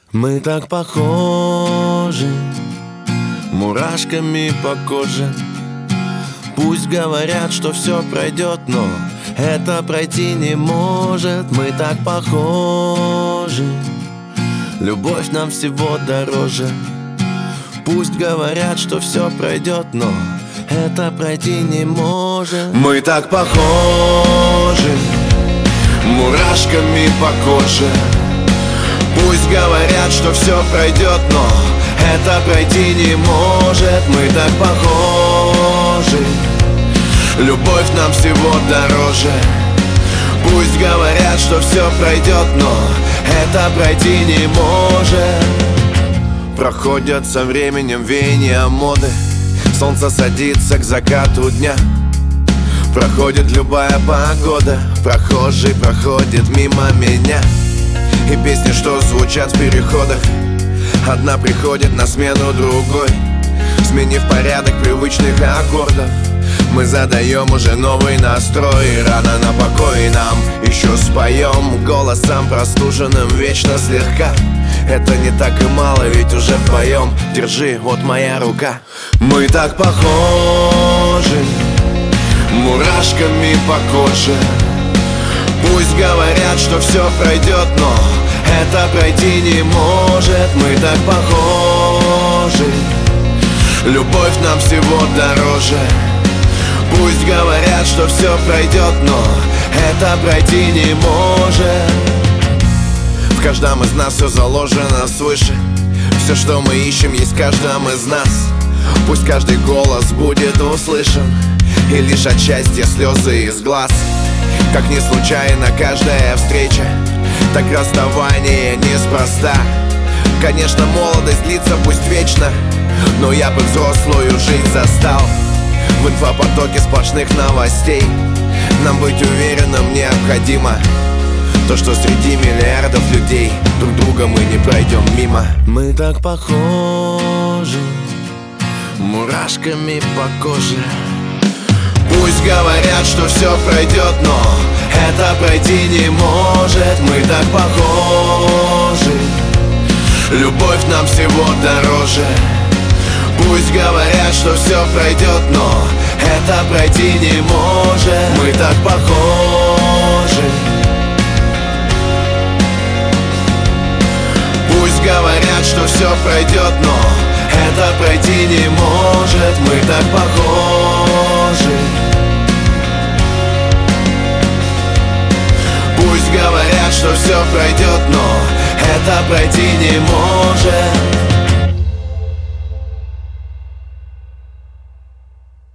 Мы так похожи, мурашками по коже. Пусть говорят, что все пройдет, но это пройти не может. Мы так похожи, любовь нам всего дороже. Пусть говорят, что все пройдет, но это пройти не может. Мы так похожи, мурашками по коже. Пусть говорят, что все пройдет, но это пройти не может. Мы так похожи, любовь нам всего дороже. Пусть говорят, что все пройдет, но это пройти не может. Проходят со временем веяния моды. Солнце садится к закату дня. Проходит любая погода. Прохожий проходит мимо меня. И песни, что звучат в переходах, одна приходит на смену другой, сменив порядок привычных аккордов. Мы задаем уже новый настрой. Рано на покой нам еще споем голосом простуженным вечно слегка. Это не так и мало, ведь уже вдвоем. Держи, вот моя рука. Мы так похожи, мурашками по коже. Пусть говорят, что все пройдет, но это пройти не может. Мы так похожи, любовь нам всего дороже. Пусть говорят, что все пройдет, но это пройти не может. В каждом из нас все заложено свыше. Все, что мы ищем, есть в каждом из нас. Пусть каждый голос будет услышан, и лишь от счастья слезы из глаз. Как не случайно каждая встреча, так расставание неспроста. Конечно, молодость длится пусть вечно, но я бы взрослую жизнь застал. В инфопотоке сплошных новостей нам быть уверенным необходимо. То, что среди миллиардов людей друг друга мы не пройдем мимо. Мы так похожи, мурашками по коже. Пусть говорят, что все пройдет, но это пройти не может. Мы так похожи, любовь нам всего дороже. Пусть говорят, что все пройдет, но это пройти не может. Мы так похожи. Пусть говорят, что все пройдет, но это пройти не может. Мы так похожи. Пусть говорят, что все пройдет, но это пройти не может.